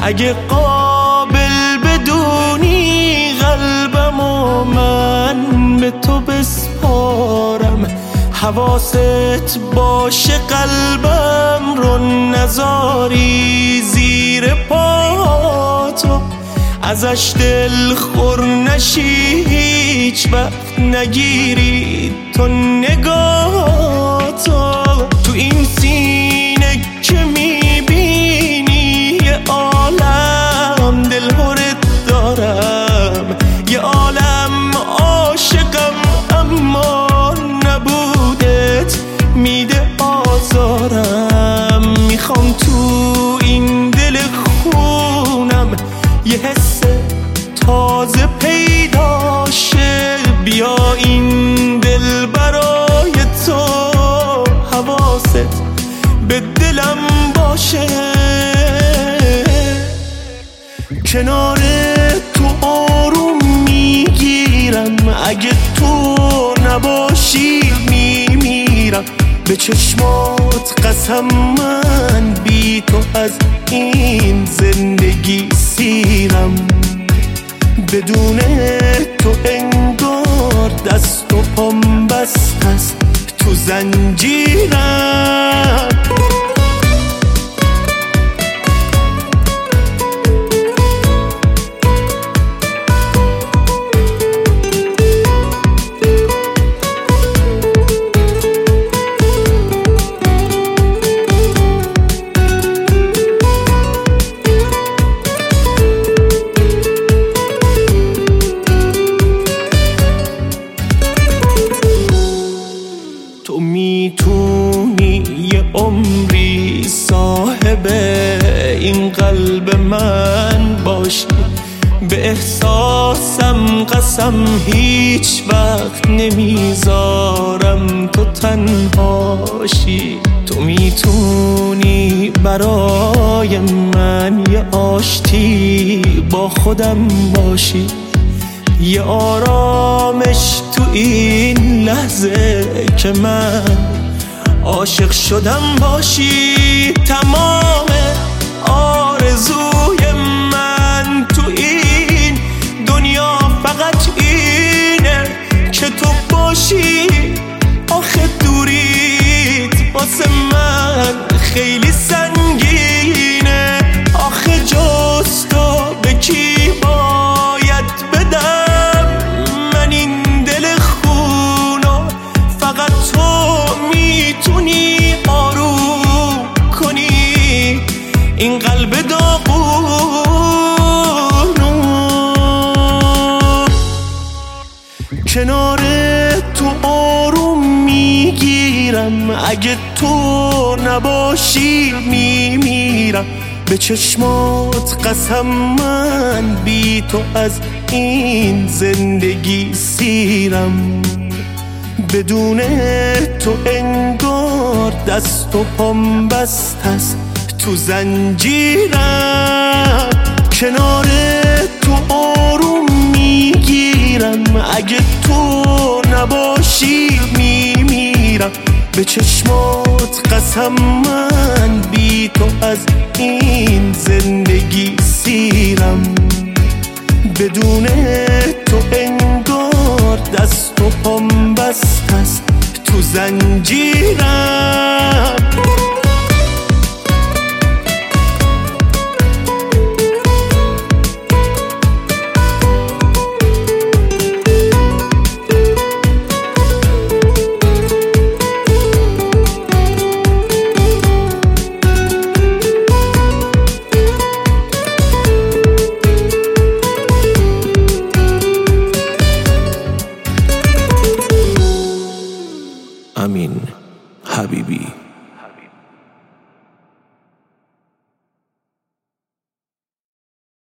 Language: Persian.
اگه قابل بدونی قلبمو من به تو بسپارم، حواست باشه قلبم رو نذاری زیر پاتو، ازش دل خور نشی هیچ وقت نگیری تو نگاهتو. تو این سینه که میبینی یه عالم دلهرت دارم، یه عالم عاشقم اما نبودت میده آزارم. میخوام تو این دل خونم یه حس تازه پیدا شه، بیا این دل برای تو حواست به دلم باشه. کنار تو آروم میگیرم، اگه تو نباشی میمیرم. به چشمات قسم من بی تو از این زندگی سیرم، بدون تو انگار دست و پام بست است تو زنجیرم. تو میتونی یه عمری صاحب این قلب من باشی، به احساسم قسم هیچ وقت نمیذارم تو تنهاشی. تو میتونی برای من یه آشتی با خودم باشی، یه آرامش تو این لحظه که من عاشق شدم باشی. تمام آرزوی من تو این دنیا فقط اینه که تو باشی. آخه دوریت واسه من خیلی سنگینه، آخه جز تو به کی باید بدم من این دل خونو؟ فقط تو میتونی آروم کنی این قلب داغونو. کنار تو آروم میگیرم، اگه تو نباشی میمیرم. به چشمات قسم من بی تو از این زندگی سیرم، بدون تو انگار دست و پام بست است تو زنجیرم. کنار تو آروم میگیرم، اگه تو نباشی میمیرم. به چشمات قسم من بی تو از این زندگی سیرم، بدون تو انگار دست و پام بست است تو زنجیرم. امین حبیبی.